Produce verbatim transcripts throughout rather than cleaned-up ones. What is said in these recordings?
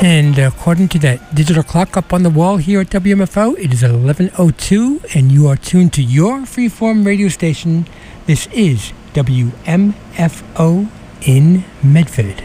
And according to that digital clock up on the wall here at W M F O, it is eleven oh two, and you are tuned to your freeform radio station. This is W M F O in Medford.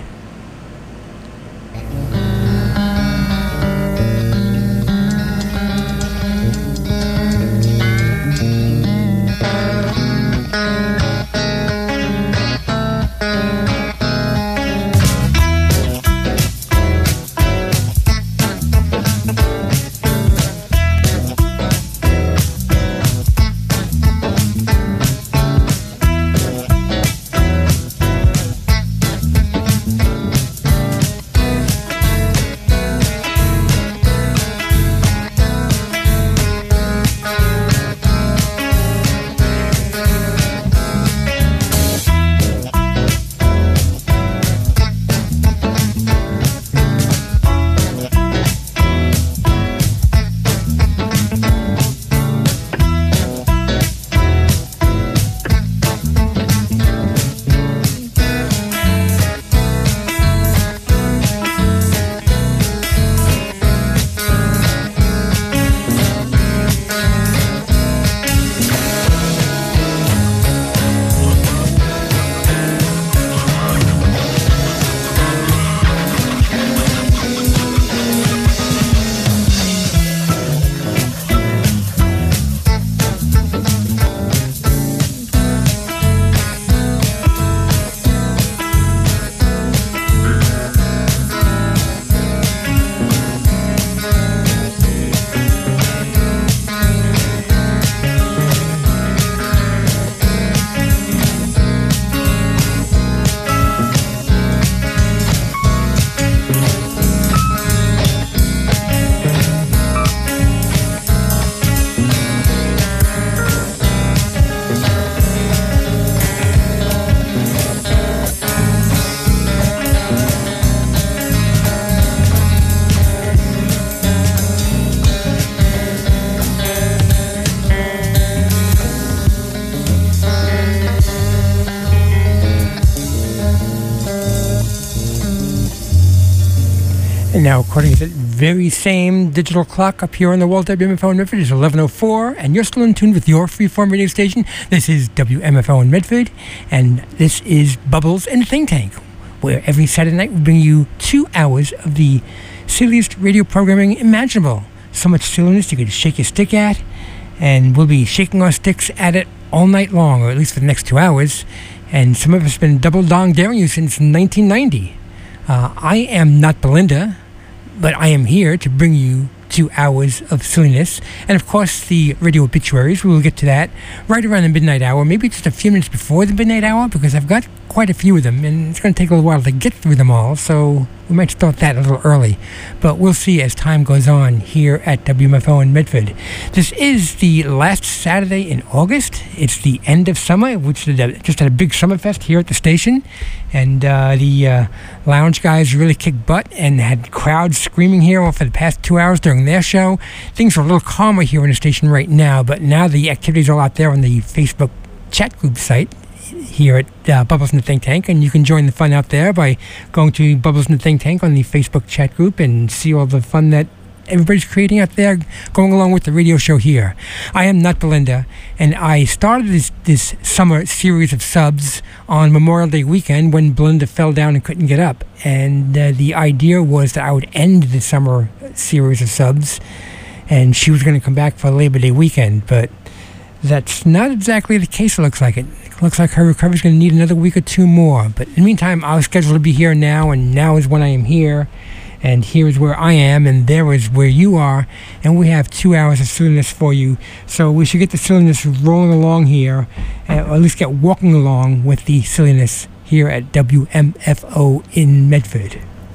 And now, according to that very same digital clock up here on the wall at W M F O in Medford, it's eleven oh four, and you're still in tune with your freeform radio station. This is W M F O in Medford, and this is Bubbles and the Think Tank, where every Saturday night we bring you two hours of the silliest radio programming imaginable. So much silliness you could shake your stick at, and we'll be shaking our sticks at it all night long, or at least for the next two hours. And some of us have been double dong daring you since nineteen ninety. Uh, I am not Belinda, but I am here to bring you two hours of silliness. And of course, the radio obituaries. We will get to that right around the midnight hour, maybe just a few minutes before the midnight hour, because I've got quite a few of them, and it's going to take a little while to get through them all, so we might start that a little early. But we'll see as time goes on here at W M F O in Medford. This is the last Saturday in August. It's the end of summer, which just had a big summer fest here at the station, and uh, the uh, lounge guys really kicked butt and had crowds screaming here for the past two hours during their show. Things are a little calmer here in the station right now, but now the activities are out there on the Facebook chat group site here at uh, Bubbles in the Think Tank, and you can join the fun out there by going to Bubbles in the Think Tank on the Facebook chat group and see all the fun that everybody's creating out there going along with the radio show here. I am not Belinda, and I started this, this summer series of subs on Memorial Day weekend when Belinda fell down and couldn't get up, and uh, the idea was that I would end the summer series of subs and she was going to come back for Labor Day weekend, but that's not exactly the case. It looks like it. It looks like her recovery is going to need another week or two more. But in the meantime, I was scheduled to be here now, and now is when I am here. And here is where I am, and there is where you are. And we have two hours of silliness for you. So we should get the silliness rolling along here, or at least get walking along with the silliness here at W M F O in Medford.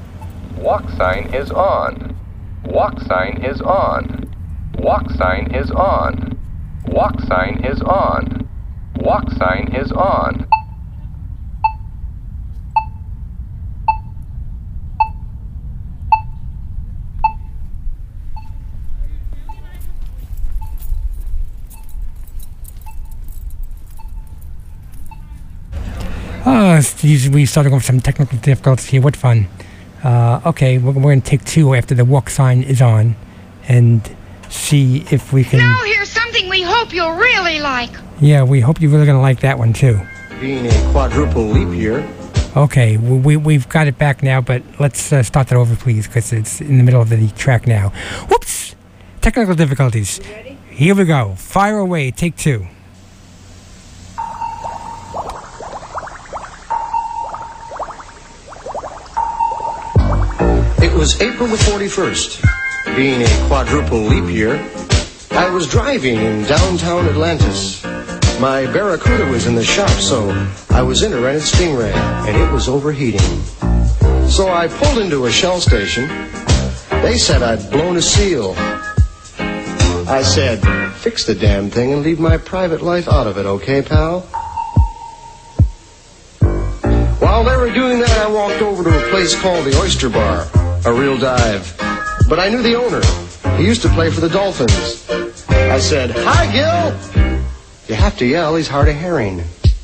Walk sign is on. Walk sign is on. Walk sign is on. Walk sign is on. Walk sign is on. Oh, we started going with some technical difficulties here. What fun. Uh, okay, we're, we're going to take two after the walk sign is on and see if we can... Now here's something we hope you'll really like. Yeah, we hope you're really going to like that one, too. Being a quadruple leap year. Okay, we, we've got it back now, but let's uh, start that over, please, because it's in the middle of the track now. Whoops! Technical difficulties. You ready? Here we go. Fire away. Take two. It was April the forty-first. Being a quadruple leap year, I was driving in downtown Atlantis. My Barracuda was in the shop, so I was in a rented Stingray, and it was overheating. So I pulled into a Shell station. They said I'd blown a seal. I said, fix the damn thing and leave my private life out of it, okay, pal? While they were doing that, I walked over to a place called the Oyster Bar, a real dive. But I knew the owner. He used to play for the Dolphins. I said, hi, Gil! You have to yell, he's hard of hearing.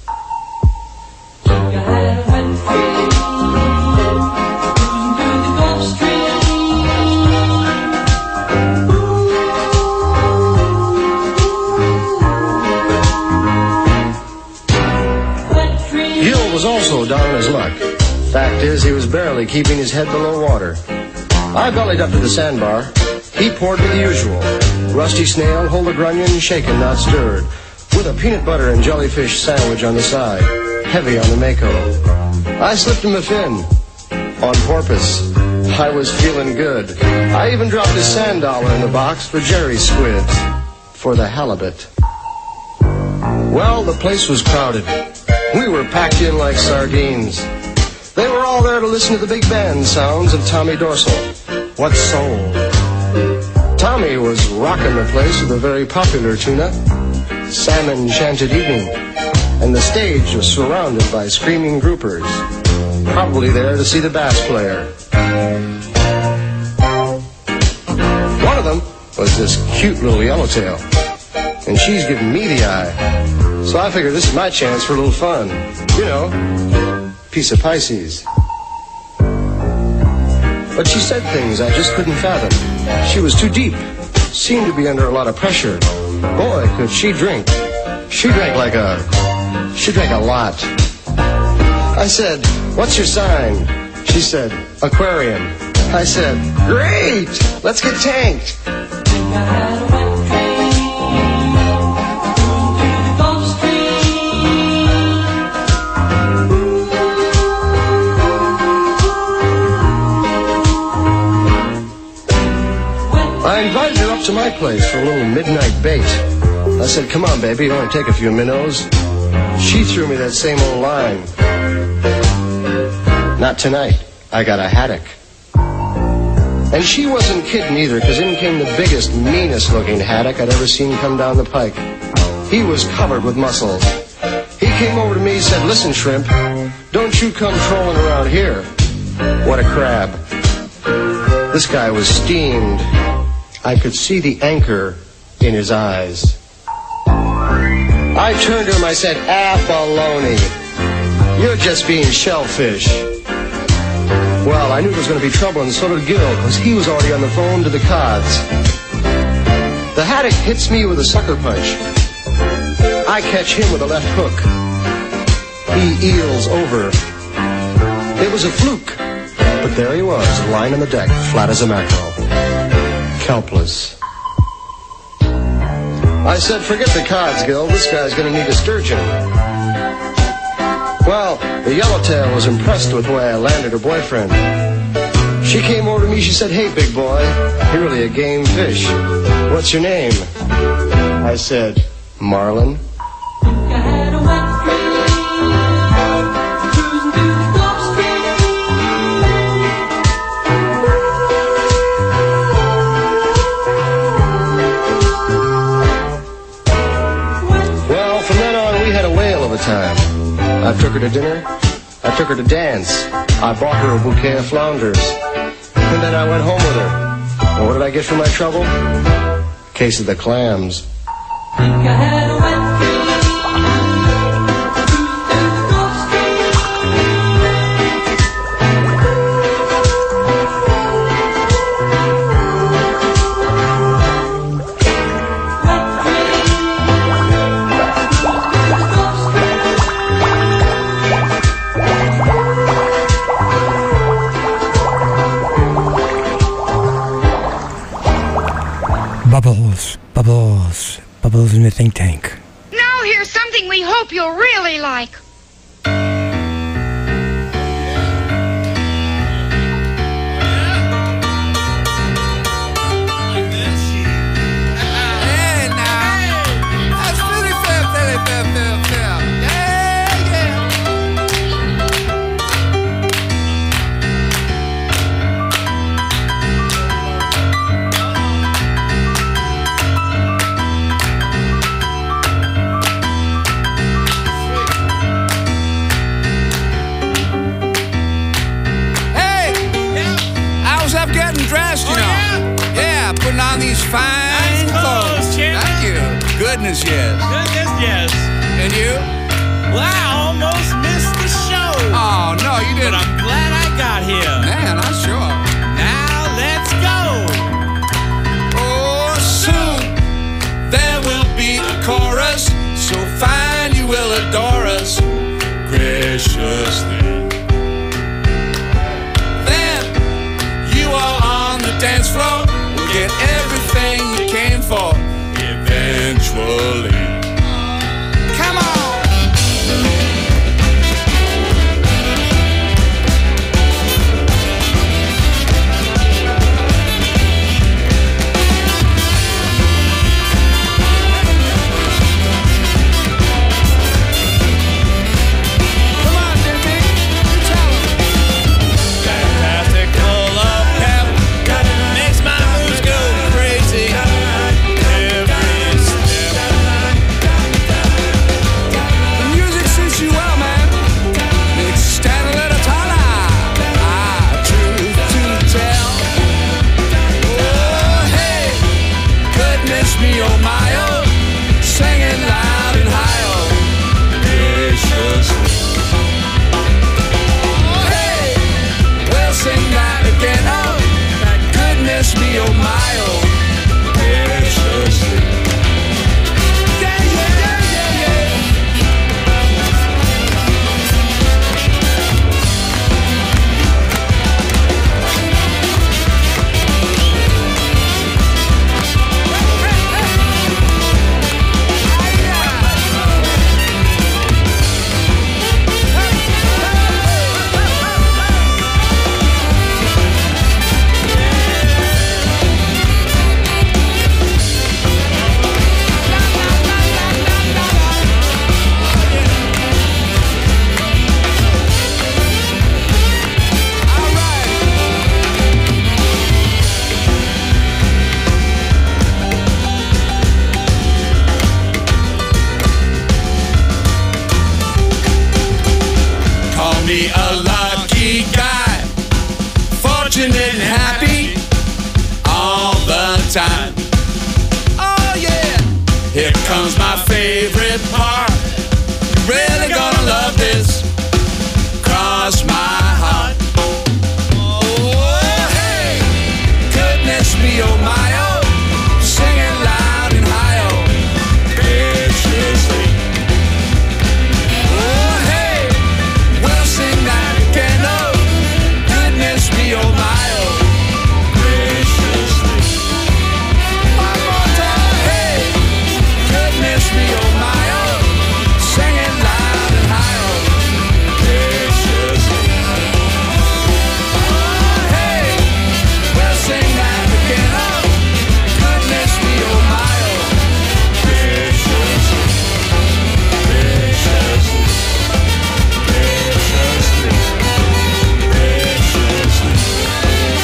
Gil was also down on his luck. Fact is, he was barely keeping his head below water. I bellied up to the sandbar. He poured me the usual. Rusty snail, hold a grunion, shaken, not stirred. With a peanut butter and jellyfish sandwich on the side. Heavy on the Mako. I slipped him a fin. On porpoise. I was feeling good. I even dropped a sand dollar in the box for Jerry's squids. For the halibut. Well, the place was crowded. We were packed in like sardines. They were all there to listen to the big band sounds of Tommy Dorsal. What soul? Tommy was rocking the place with a very popular tuna, Salmon Enchanted Evening, and the stage was surrounded by screaming groupers, probably there to see the bass player. One of them was this cute little yellowtail, and she's giving me the eye. So I figured this is my chance for a little fun. You know, piece of Pisces. But she said things I just couldn't fathom. She was too deep, seemed to be under a lot of pressure. Boy, could she drink. She drank like a... She drank a lot. I said, what's your sign? She said, Aquarium. I said, great! Let's get tanked. I invited her up to my place for a little midnight bait. I said, come on, baby, it'll only take a few minnows. She threw me that same old line. Not tonight. I got a haddock. And she wasn't kidding either, because in came the biggest, meanest-looking haddock I'd ever seen come down the pike. He was covered with muscles. He came over to me and said, listen, shrimp, don't you come trolling around here. What a crab. This guy was steamed. I could see the anchor in his eyes. I turned to him, I said, ah, baloney. You're just being shellfish. Well, I knew there was going to be trouble, and so did Gil, because he was already on the phone to the cods. The haddock hits me with a sucker punch. I catch him with a left hook. He eels over. It was a fluke, but there he was, lying on the deck, flat as a mackerel. Helpless. I said, forget the cods, Gil. This guy's going to need a sturgeon. Well, the yellowtail was impressed with the way I landed her boyfriend. She came over to me. She said, hey, big boy, you're really a game fish. What's your name? I said, Marlin. Time. I took her to dinner. I took her to dance. I bought her a bouquet of flounders. And then I went home with her. And what did I get for my trouble? A case of the clams. Bubbles, bubbles, bubbles in the think tank. Now here's something we hope you'll really like. Dressed, you oh, know. Yeah? yeah, putting on these fine nice clothes. Champ. Thank you. Goodness, yes. Goodness, yes. And you? Well, I almost missed the show. Oh, no, you didn't. But I'm glad I got here. Man, I'm sure. Now, let's go. Oh, soon there will be a chorus, so fine you will adore us graciously. Dance floor, we'll get everything you came for eventually. Come on! Come on, Jimmy, you tell him. Fantastic, full of pep. Makes my moves go crazy every step. The music suits you well, man. Makes you stand a little taller. Ah, truth to tell. Oh, hey, goodness me, oh my, oh, singing loud and high, oh, graciously. Oh, hey, we'll sing that again, oh. Goodness me, oh my, oh, graciously. Yeah, yeah, yeah, yeah, yeah. Call me a lucky guy, fortunate and happy all the time. Oh yeah, here comes my favorite part. You're really gonna love this. Cross my heart. Oh hey, goodness me, oh my, oh, singing loud and high, oh, graciously. Oh hey, we'll sing that again, oh, goodness me, oh my, oh, graciously. One more time, hey, goodness me, oh my, oh, singing loud and high, oh, graciously. Oh hey, we'll sing that again, oh, goodness me, oh my, oh, graciously, graciously. Graciously, graciously.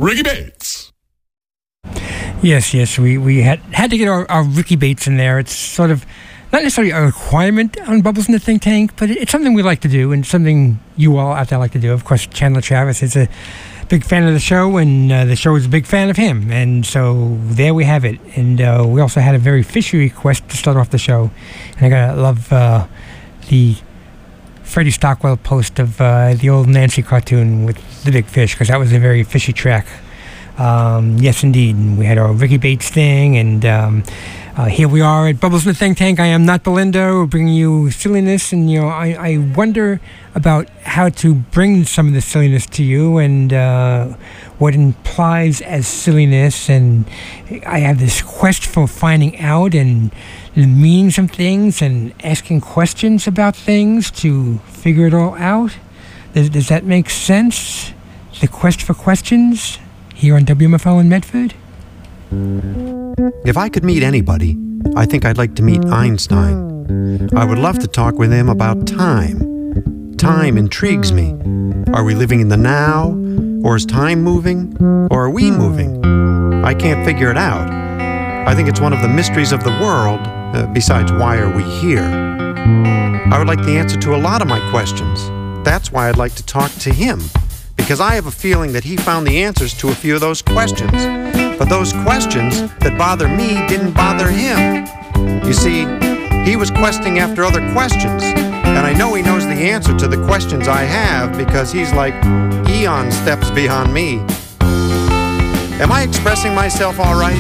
Ricky Bates. Yes, yes, we, we had had to get our, our Ricky Bates in there. It's sort of not necessarily a requirement on Bubbles in the Think Tank, but it's something we like to do and something you all out there like to do. Of course, Chandler Travis is a big fan of the show, and uh, the show is a big fan of him. And so there we have it. And uh, we also had a very fishy request to start off the show. And I gotta love uh, the Freddie Stockwell post of uh, the old Nancy cartoon with the big fish, because that was a very fishy track. Um, yes, indeed. And we had our Ricky Bates thing, and um, uh, here we are at Bubbles in the Think Tank. I am not Belinda. We're bringing you silliness, and you know, I, I wonder about how to bring some of the silliness to you, and uh, what implies as silliness. And I have this quest for finding out and the meanings of things, and asking questions about things to figure it all out. Does, does that make sense? The quest for questions here on W M F L in Medford. If I could meet anybody, I think I'd like to meet Einstein. I would love to talk with him about time. Time intrigues me. Are we living in the now? Or is time moving? Or are we moving? I can't figure it out. I think it's one of the mysteries of the world, uh, besides why are we here? I would like the answer to a lot of my questions. That's why I'd like to talk to him, because I have a feeling that he found the answers to a few of those questions. But those questions that bother me didn't bother him. You see, he was questing after other questions, and I know he knows the answer to the questions I have because he's like eon steps beyond me. Am I expressing myself all right?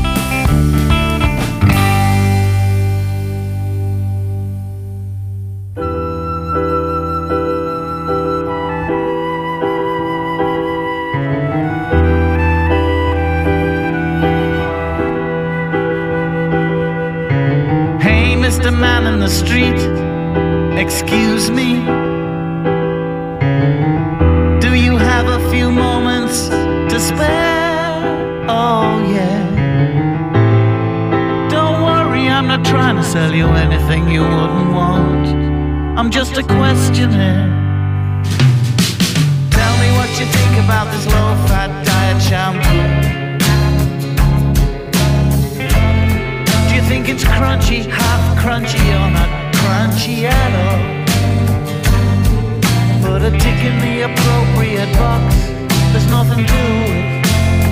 Mister Man in the street, excuse me, do you have a few moments to spare? Oh yeah. Don't worry, I'm not trying to sell you anything you wouldn't want. I'm just a questioner. Tell me what you think about this low-fat diet shampoo. I think it's crunchy, half crunchy, or not crunchy at all. Put a tick in the appropriate box, there's nothing to it.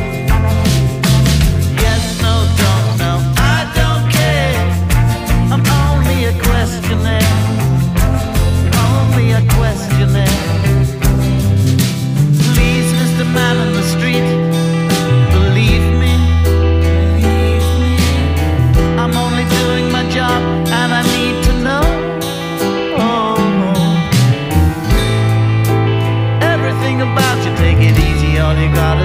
Yes, no, don't, no, I don't care. I'm only a questionnaire, only a questionnaire. Please, Mister Man on the street, believe me. I'm only doing my job, and I need to know. Oh, everything about you, take it easy. All you gotta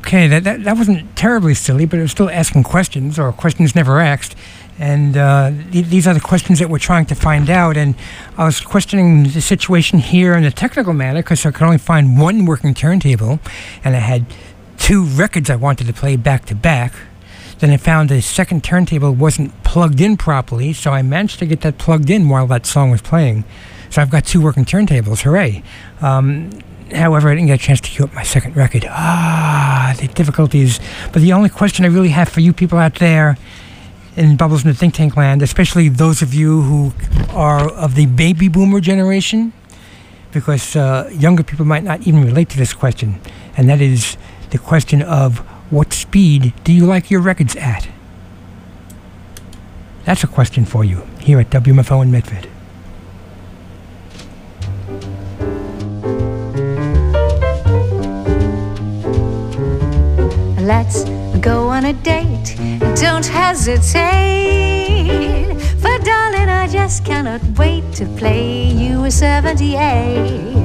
Okay, that, that that wasn't terribly silly, but it was still asking questions, or questions never asked. And uh, th- these are the questions that we're trying to find out. And I was questioning the situation here in a technical manner because I could only find one working turntable, and I had two records I wanted to play back to back. Then I found the second turntable wasn't plugged in properly, so I managed to get that plugged in while that song was playing. So I've got two working turntables, hooray. Um, however, I didn't get a chance to cue up my second record. Ah, the difficulties. But the only question I really have for you people out there in Bubbles in the Think Tank land, especially those of you who are of the baby boomer generation, because uh, younger people might not even relate to this question, and that is the question of what speed do you like your records at? That's a question for you here at W M F O in Medford. Let's go on a date, don't hesitate. For darling, I just cannot wait to play you a seventy-eight.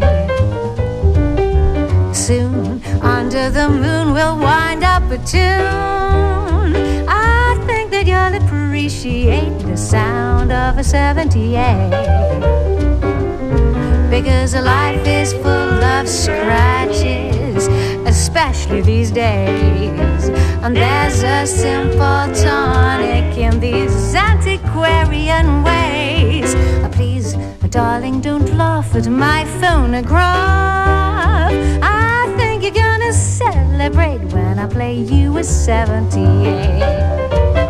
Soon, under the moon, we'll wind up a tune. I think that you'll appreciate the sound of a seventy-eight. Because life is full of scratches, especially these days. And there's a simple tonic in these antiquarian ways. Uh, please, uh, darling, don't laugh at my phonograph. I think you're gonna celebrate when I play you a seventy-eight.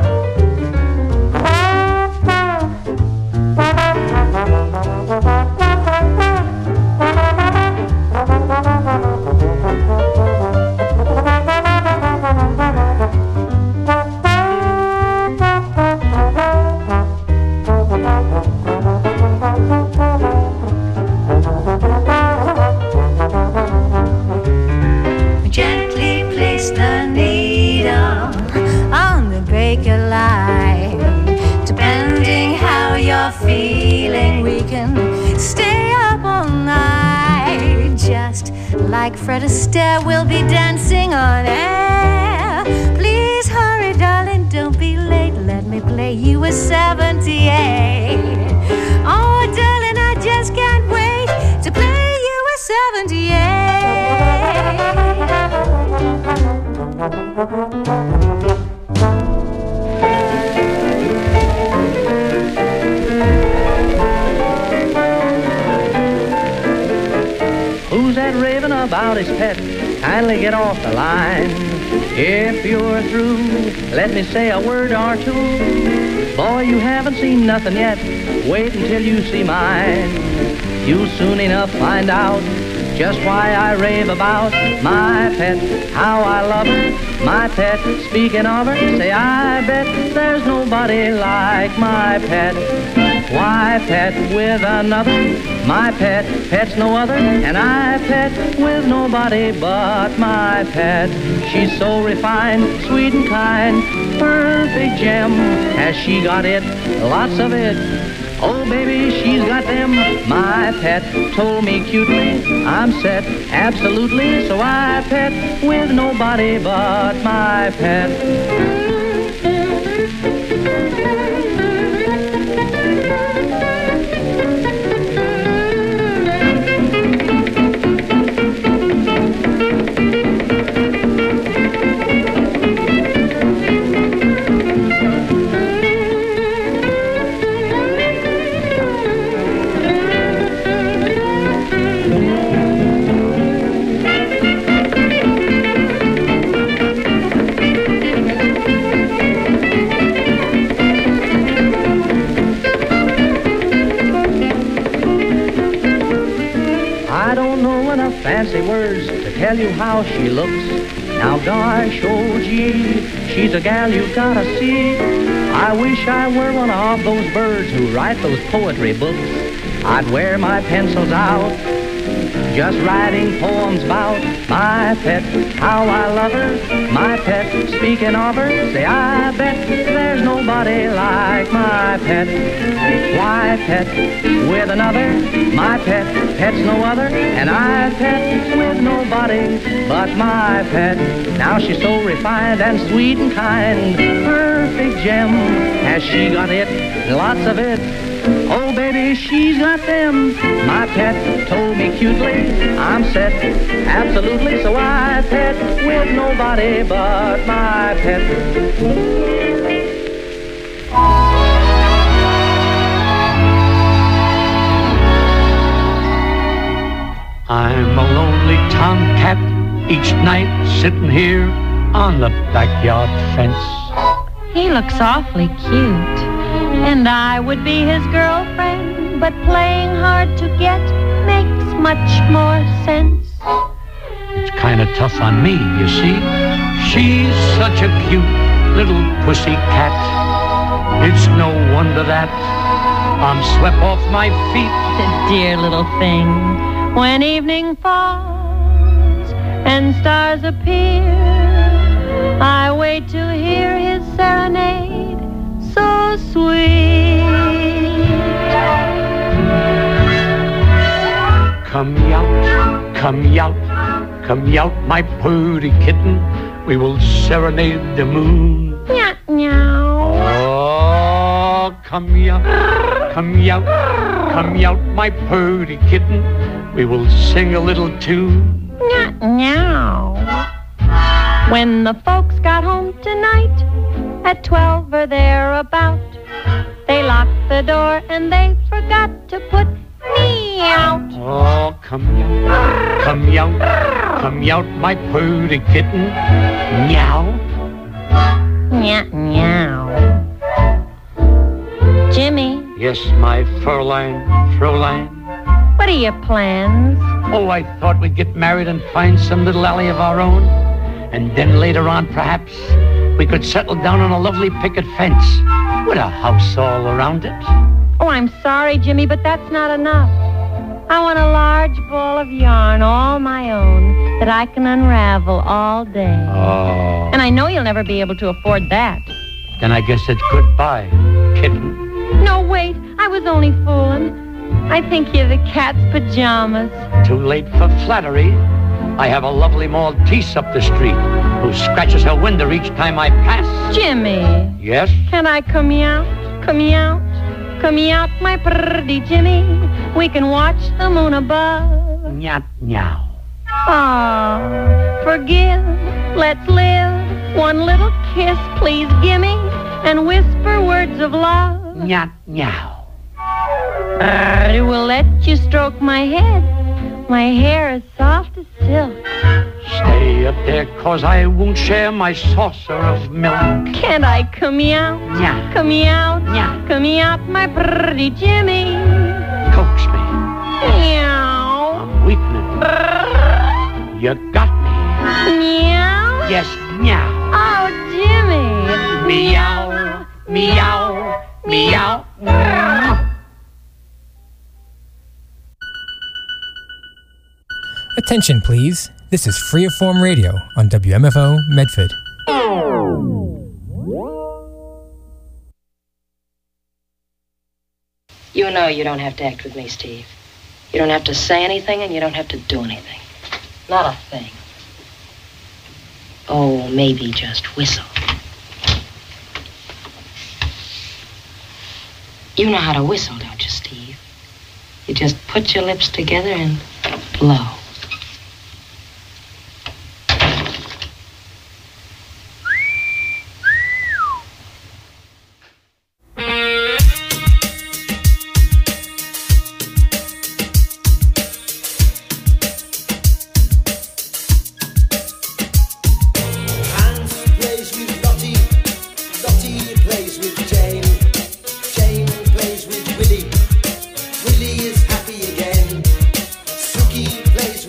Gently place the needle on the baker line. Depending how you're feeling, we can stay up all night. Just like Fred Astaire, we'll be dancing on air. Please hurry, darling, don't be late. Let me play you a seventy-eight. Oh, darling, I just can't wait to play you a seventy-eight. Who's that raving about his pet? Kindly get off the line. If you're through, let me say a word or two. Boy, you haven't seen nothing yet. Wait until you see mine. You'll soon enough find out just why I rave about my pet, how I love her, my pet. Speaking of her, say I bet there's nobody like my pet. Why pet with another? My pet pet's no other, and I pet with nobody but my pet. She's so refined, sweet and kind, perfect gem. Has she got it? Lots of it. Oh, baby, she's got them. My pet told me cutely, I'm set, absolutely. So I pet with nobody but my pet. Fancy words to tell you how she looks. Now gosh, oh gee, she's a gal you've gotta see. I wish I were one of those birds who write those poetry books. I'd wear my pencils out just writing poems about my pet, how I love her, my pet. Speaking of her, say I bet there's nobody like my pet. Why pet with another? My pet pet's no other, and I pet with nobody but my pet. Now she's so refined and sweet and kind, perfect gem. Has she got it? Lots of it. Oh, baby, she's got them. My pet told me cutely, I'm set, absolutely, so I pet with nobody but my pet. I'm a lonely tomcat each night sitting here on the backyard fence. He looks awfully cute, and I would be his girlfriend, but playing hard to get makes much more sense. It's kind of tough on me, you see. She's such a cute little pussy cat. It's no wonder that I'm swept off my feet. Dear little thing, when evening falls and stars appear, I wait to hear his serenade so sweet. Come out, come out, come out, my pretty kitten. We will serenade the moon. Meow, meow. Oh, come out, come out, come out, my pretty kitten. We will sing a little tune. Meow, meow. When the folks got home tonight, at twelve or thereabout, they locked the door and they forgot to put me out. Oh, come out, come out, come out, my pretty kitten. Meow. Meow, meow. Jimmy. Yes, my Fräulein, Fräulein. What are your plans? Oh, I thought we'd get married and find some little alley of our own. And then later on, perhaps, we could settle down on a lovely picket fence with a house all around it. Oh, I'm sorry, Jimmy, but that's not enough. I want a large ball of yarn all my own that I can unravel all day. Oh. And I know you'll never be able to afford that. Then I guess it's goodbye, kitten. No, wait, I was only fooling. I think you're the cat's pajamas. Too late for flattery. I have a lovely Maltese up the street who scratches her window each time I pass. Jimmy. Yes? Can I come out? Come out? Come out, my pretty Jimmy. We can watch the moon above. Nyat, nyow. Ah, forgive, let's live. One little kiss, please gimme, and whisper words of love. Nyat, nyow. I will let you stroke my head. My hair is soft as silk. Stay up there, cause I won't share my saucer of milk. Can't I come out? Yeah. Come out? Yeah. Come out, my pretty Jimmy. Coax me. Meow. I'm weakening. You got me. Meow? Yes, meow. Oh, Jimmy. Meow, meow, meow. Attention, please. This is Freeform Radio on W M F O Medford. You know you don't have to act with me, Steve. You don't have to say anything and you don't have to do anything. Not a thing. Oh, maybe just whistle. You know how to whistle, don't you, Steve? You just put your lips together and blow. Willie is happy again. Suki plays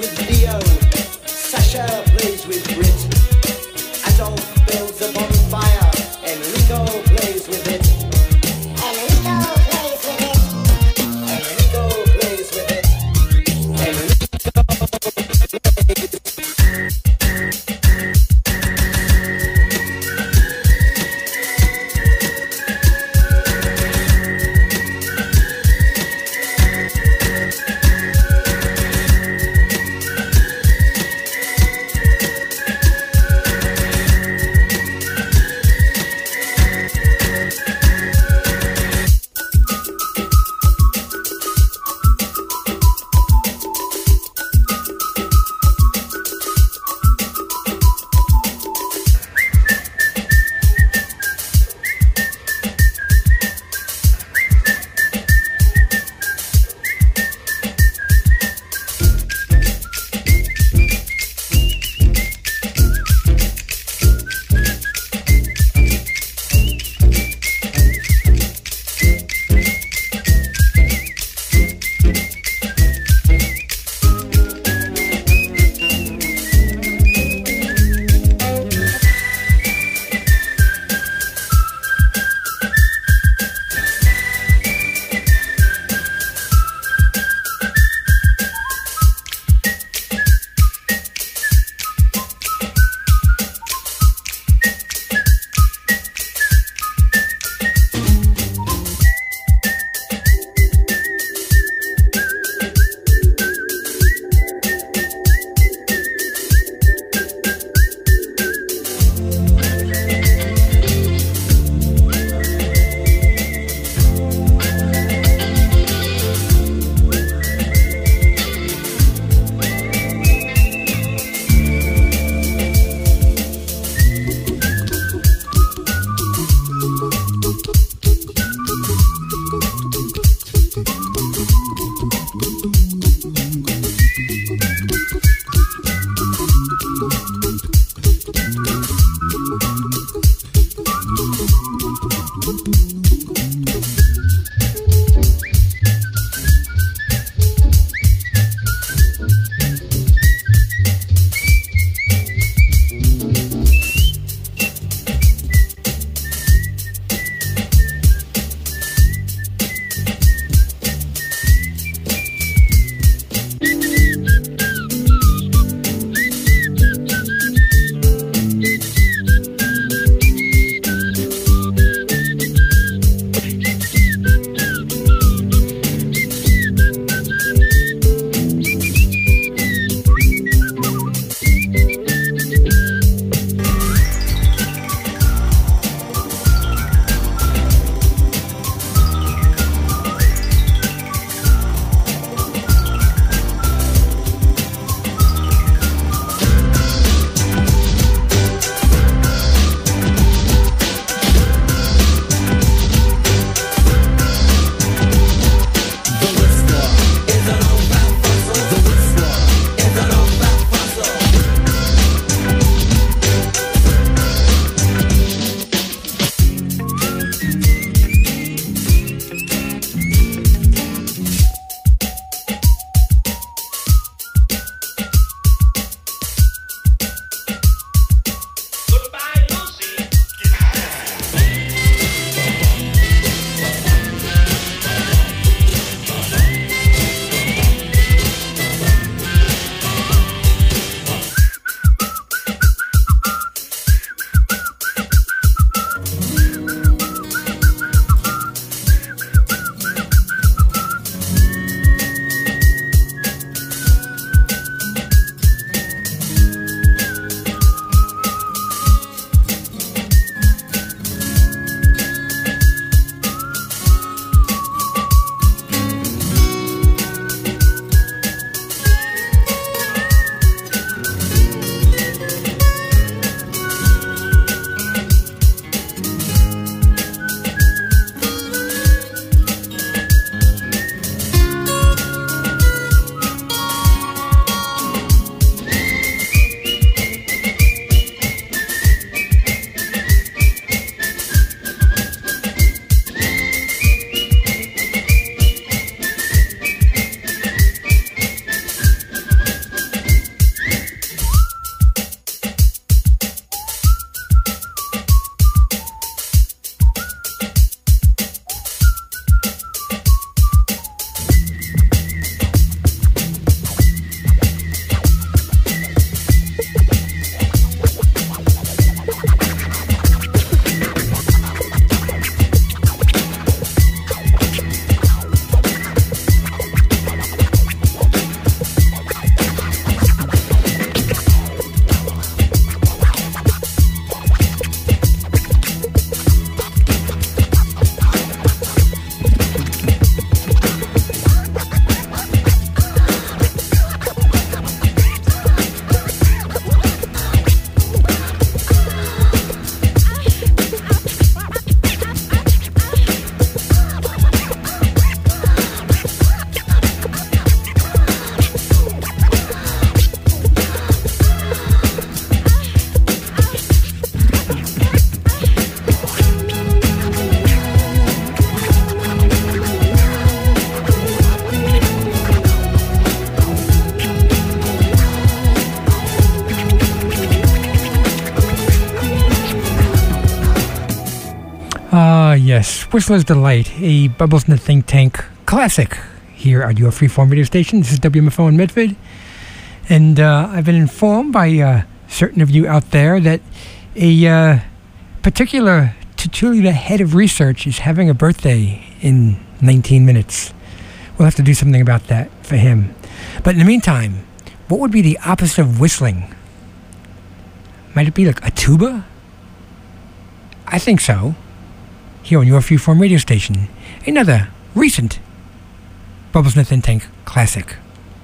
Yes, Whistler's Delight, a Bubbles in the Think Tank classic here at your freeform radio station. This is W M F O in Medford. And uh, I've been informed by uh, certain of you out there that a uh, particular titular head of research is having a birthday in nineteen minutes. We'll have to do something about that for him. But in the meantime, what would be the opposite of whistling? Might it be like a tuba? I think so. Here on your freeform radio station, another recent Bubbles in the Think Tank classic.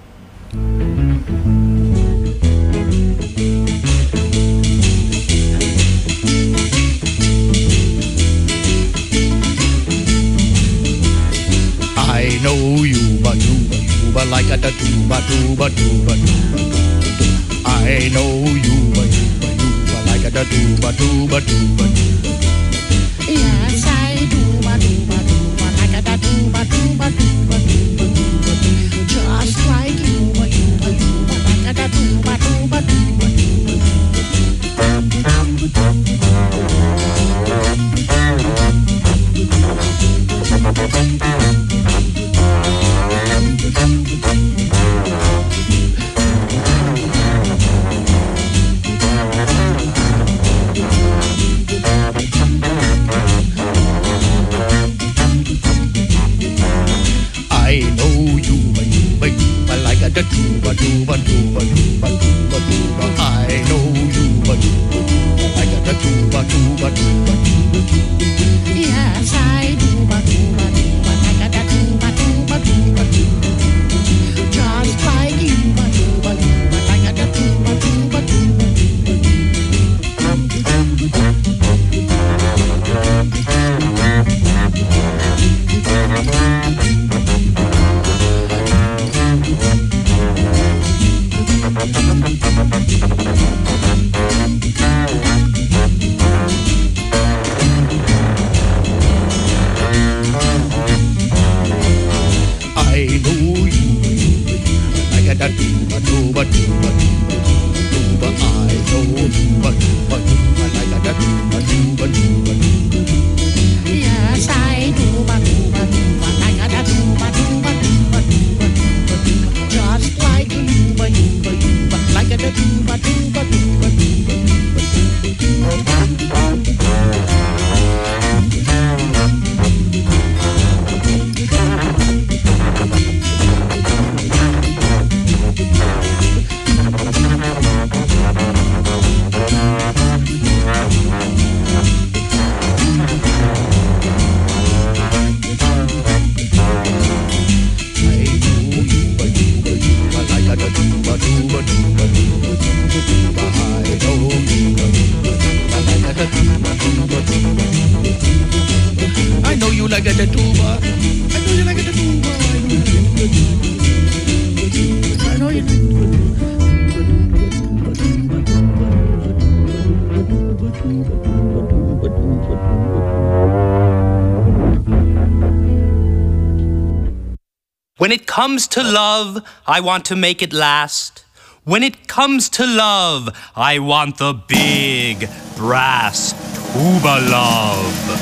I know you, but tuba, tuba like a da tuba, tuba, tuba, tuba. I know you, but tuba, tuba like a da tuba, tuba, tuba, tuba. Yes, I do, ba do, ba do, ba like a da tuba, tuba, tuba, tuba, tuba. Just like you, ba you, ba you, ba like a da tuba, tuba, tuba, I know you, but you, but you, but like a da tuba, tuba, tuba, tuba, tuba, tuba. I know you, but you, but you, but like a da tuba, tuba, tuba, tuba. Yes, I do, but tuba, tuba, like a da tuba, tuba, tuba, tuba. Just like you, but you, but you, but like a da tuba, tuba, tuba, I know you, like a da tuba, tuba, tuba, tuba, tuba. I know you, but tuba, tuba, like a da tuba, tuba, tuba, tuba. Yes, I do, but tuba, tuba, like a da tuba, tuba, tuba, tuba, tuba. Just like you, but you, but you, but like a da tuba, tuba, tuba, tuba, I know you like a da tuba. I know you like a da tuba. I know you. When it comes to love, I want to make it last. When it comes to love, I want the big brass tuba love.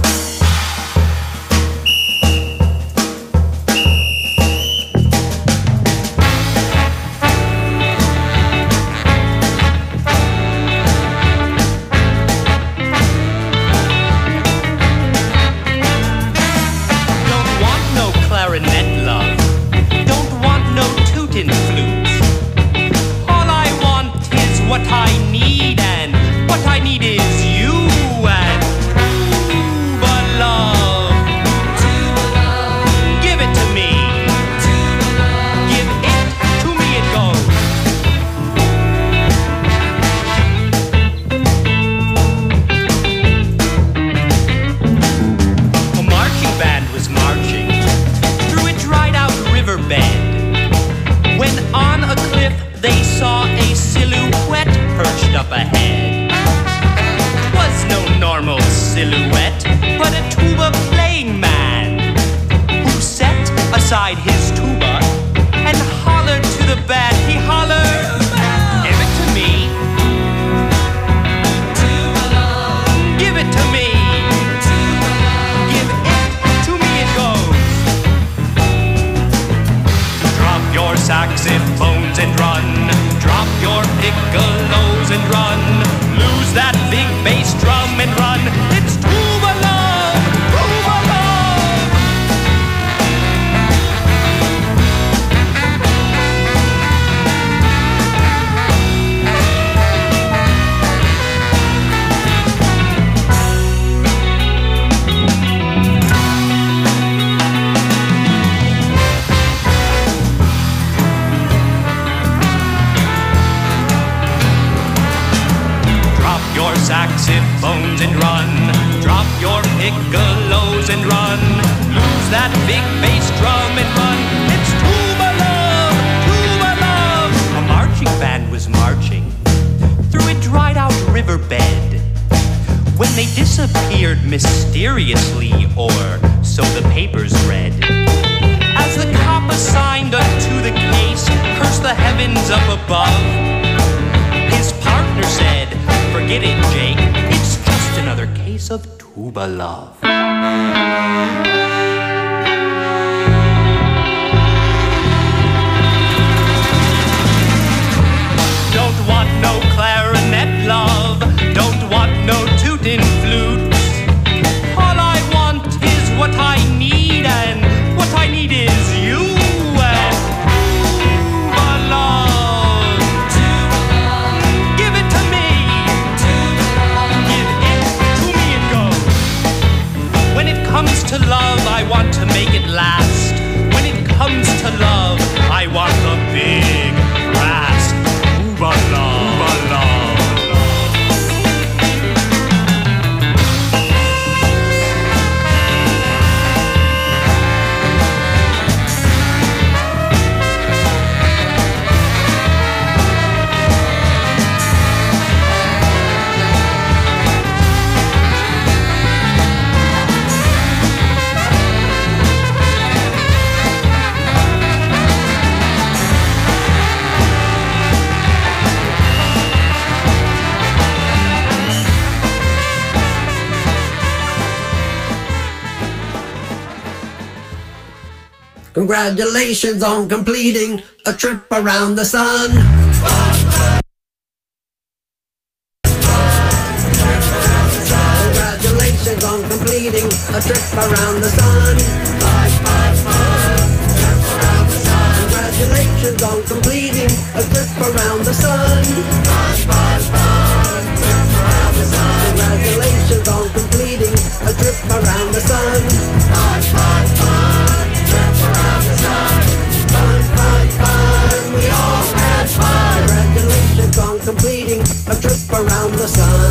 What I need, and what I need is you and tuba love. Tuba love. Give it to me. Tuba love. Give it to me. It goes. A marching band was marching through a dried out riverbed when on a cliff they saw a silhouette perched up ahead. Was no normal silhouette, but a tuba playing man who set aside his tuba and hollered to the band. He hollered, "Give it to me. Tuba love. Give it to me. Tuba love. saxophones and run. Drop your piccolos and run. Lose that big bass drum and run. It's tuba love, tuba love. Saxophones and run. Drop your piccolos and run. Lose that big bass drum and run. It's tuba love, tuba love. A marching band was marching through a dried out riverbed when they disappeared mysteriously, or so the papers read. As the cop assigned unto the case cursed the heavens up above, his partner said, "Forget it, Jake, it's just another case of tuba love." Don't want no clarinet love, don't want no tootin' flutes. All I want is what I need, and what I need is you. And tuba love, give it to me. When it comes to love, I want to make it last. When it comes to love, I want the big brass tuba love, tuba love. Congratulations on completing a trip around the sun. Congratulations on completing a trip around the sun. Congratulations on completing a trip around the sun. Congratulations on completing a trip around the sun. Fun, fun, fun, we all had fun. Congratulations on completing a trip around the sun.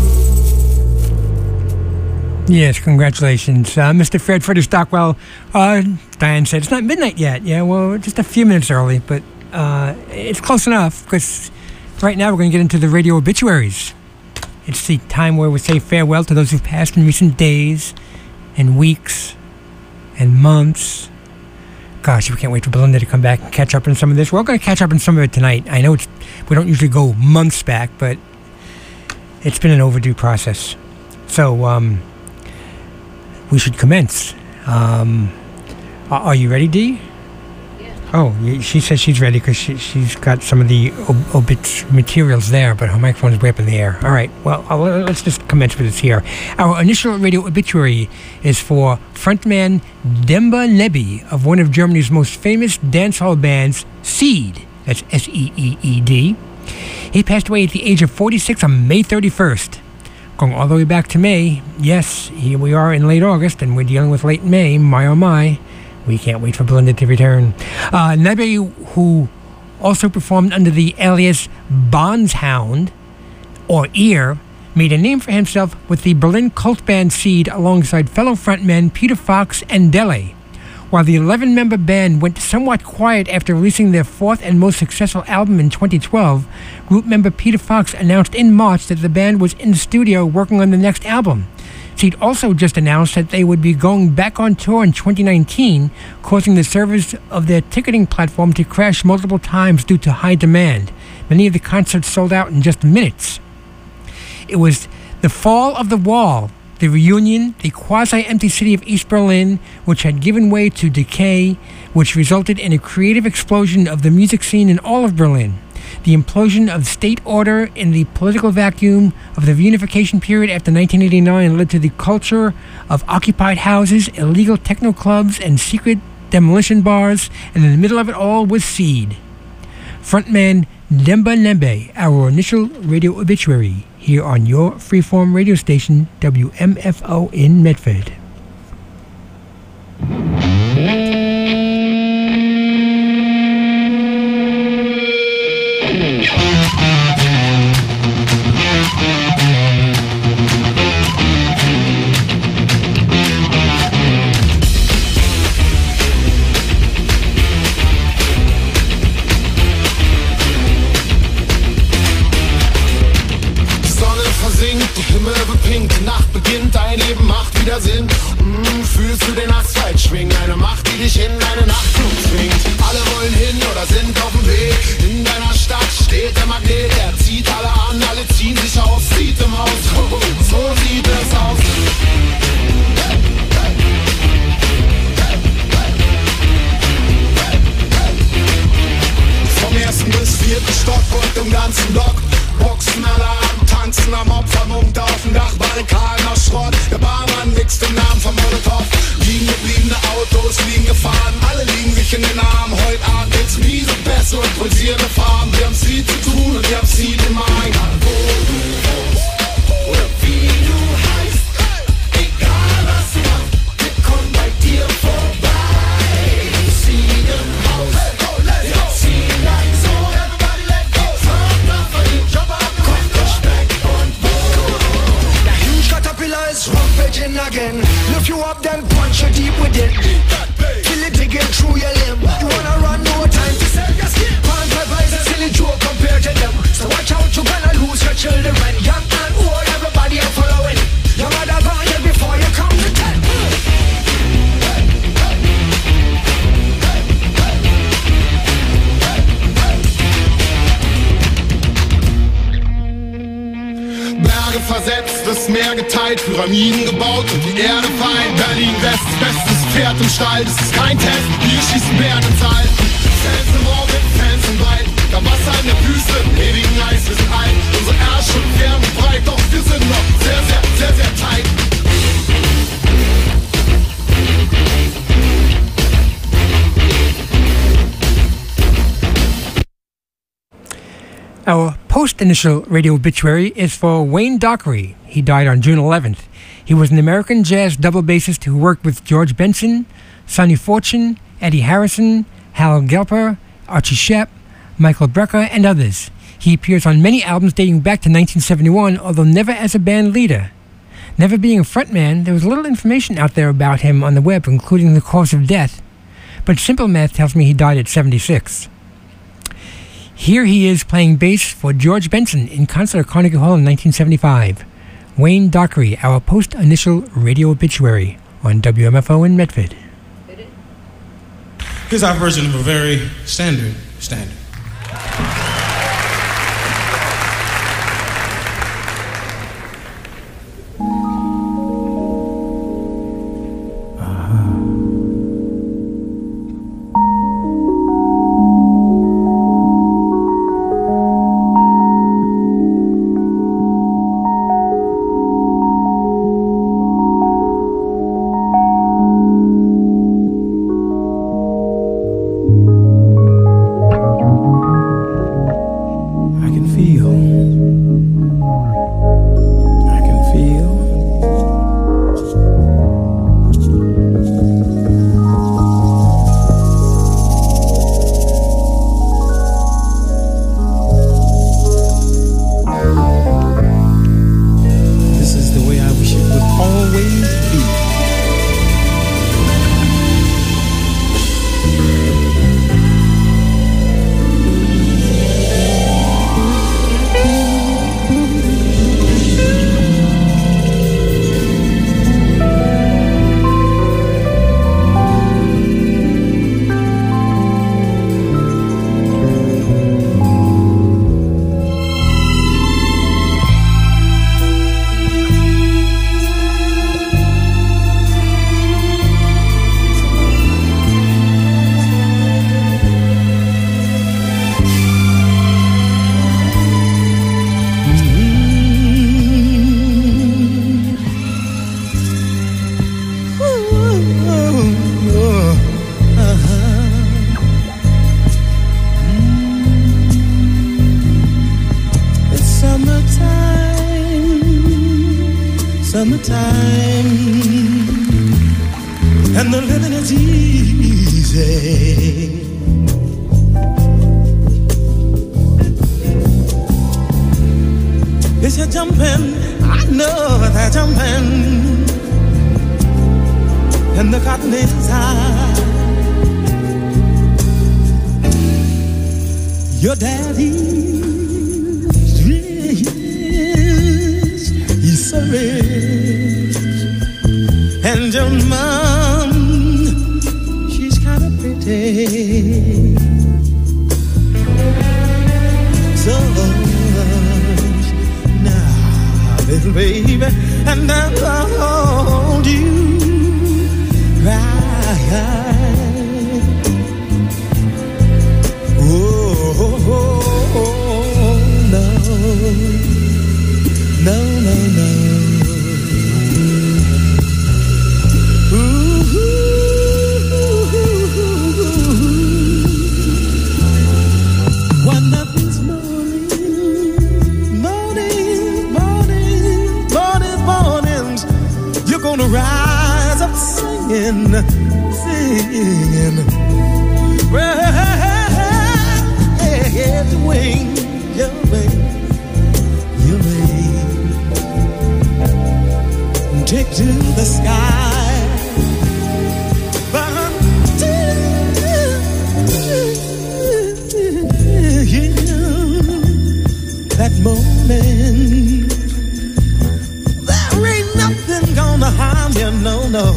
Yes, congratulations. Uh, Mister Fred Freddie Stockwell, uh, Diane said it's not midnight yet. Yeah, well, just a few minutes early, but uh, it's close enough, because right now we're going to get into the radio obituaries. It's the time where we say farewell to those who've passed in recent days and weeks and months. Gosh, we can't wait for Belinda to come back and catch up on some of this. We're going to catch up on some of it tonight. I know it's we don't usually go months back, but it's been an overdue process. So um, we should commence. Um, are you ready, Dee? Oh, she says she's ready because she, she's got some of the ob- obits materials there, but her microphone is way up in the air. All right, well, I'll, let's just commence with this here. Our initial radio obituary is for frontman Demba Nebi of one of Germany's most famous dancehall bands, Seed. That's S E E E D. He passed away at the age of forty-six on May thirty-first. Going all the way back to May, yes, here we are in late August, and we're dealing with late May, my oh my. We can't wait for Belinda to return. Uh, Nebi, who also performed under the alias Bondshound, or Ear, made a name for himself with the Berlin cult band Seed alongside fellow frontmen Peter Fox and Dele. While the eleven-member band went somewhat quiet after releasing their fourth and most successful album in twenty twelve, group member Peter Fox announced in March that the band was in the studio working on the next album. Seed also just announced that they would be going back on tour in twenty nineteen, causing the servers of their ticketing platform to crash multiple times due to high demand. Many of the concerts sold out in just minutes. It was The Fall of the Wall the reunion, the quasi-empty city of East Berlin, which had given way to decay, which resulted in a creative explosion of the music scene in all of Berlin. The implosion of state order in the political vacuum of the reunification period after nineteen eighty-nine led to the culture of occupied houses, illegal techno clubs, and secret demolition bars, and in the middle of it all was Seed. Frontman Demba Nembe, our initial radio obituary, here on your freeform radio station, W M F O in Medford. Sinn. Mm, fühlst du den Asphalt schwingen? Eine Macht, die dich in eine Nachtflug zwingt. Alle wollen hin oder sind auf dem Weg. In deiner Stadt steht der Magnet, der zieht alle an, alle ziehen sich aus, zieht im Haus. So sieht es aus. Vom ersten bis vierten Stock und im ganzen Block. Boxenalarm, tanzen am Opferpunkt auf dem Dach, Barrikaden aus Schrott. Der Barmann mixt im Namen von Molotow. Liegen gebliebene Autos, liegen gefahren, alle liegen sich in den Armen. Heute Abend gibt's miese Bässe und pulsierende Farben. Wir haben's viel zu tun und wir haben's viel im Magen. Wo du wohnst oder wie du heißt, egal was du machst, wir kommen bei dir vorbei. Sieh im Haus, wir ziehen dein Sohn. Rumpaging again. Lift you up, then punch you deep with it. Kill it again through your limb. You wanna run, no time to sell your skin. Pan pepper is a silly joke compared to them. So watch out, you're gonna lose your children. Young and old, everybody are following. Your mother gone here before you come to ten. Berge versetzt, das Meer geteilt, Pyramiden gebaut und die Erde fein. Berlin West, bestes Pferd im Stall, das ist kein Test, wir schießen Bären ins All. Fans im Orbit, Fans im Wald, da Wasser in der Wüste, im ewigen Eis, wir sind alt. Unsere Ärsche und Wärme breit, doch wir sind noch sehr, sehr, sehr, sehr tight. Our post-initial radio obituary is for Wayne Dockery. He died on June eleventh. He was an American jazz double bassist who worked with George Benson, Sonny Fortune, Eddie Harrison, Hal Gelper, Archie Shepp, Michael Brecker, and others. He appears on many albums dating back to nineteen seventy-one, although never as a band leader. Never being a frontman, there was little information out there about him on the web, including the cause of death. But Simple Math tells me he died at seventy-six. Here he is playing bass for George Benson in concert at Carnegie Hall in nineteen seventy-five. Wayne Dockery, our post-initial radio obituary on W M F O in Medford. Here's our version of a very standard standard. Thank you. time, and the living is easy. Is you jumping? I know they're jumping, and the cotton is high. Your daddy's rich, he's so rich, and your mom, she's kind of pretty. So little baby, and I'll hold you right. Oh, oh, oh, oh, no, no, no, no. Ooh, one of these gonna rise up singing, singing. Well, yeah, the wing, your wing, your wing. Take to the sky. But you know, that moment, there ain't nothing gonna harm you, no, no.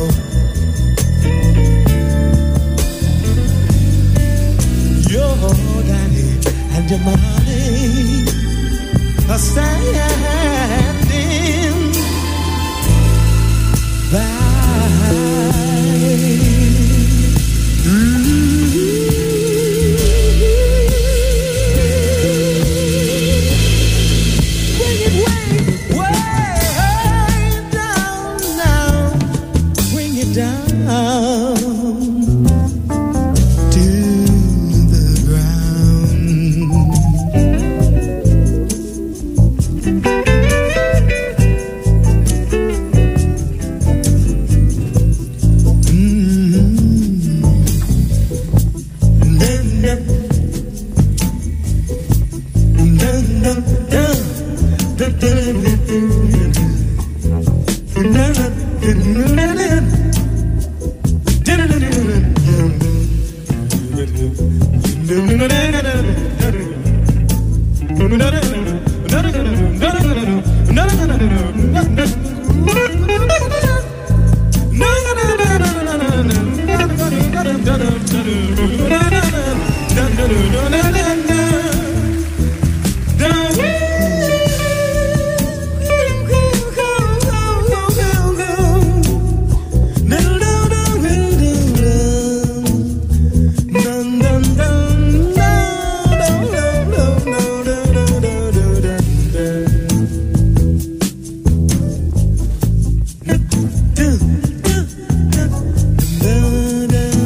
Your daddy and your mommy are standing by. Bring it way, way down now. Bring it down.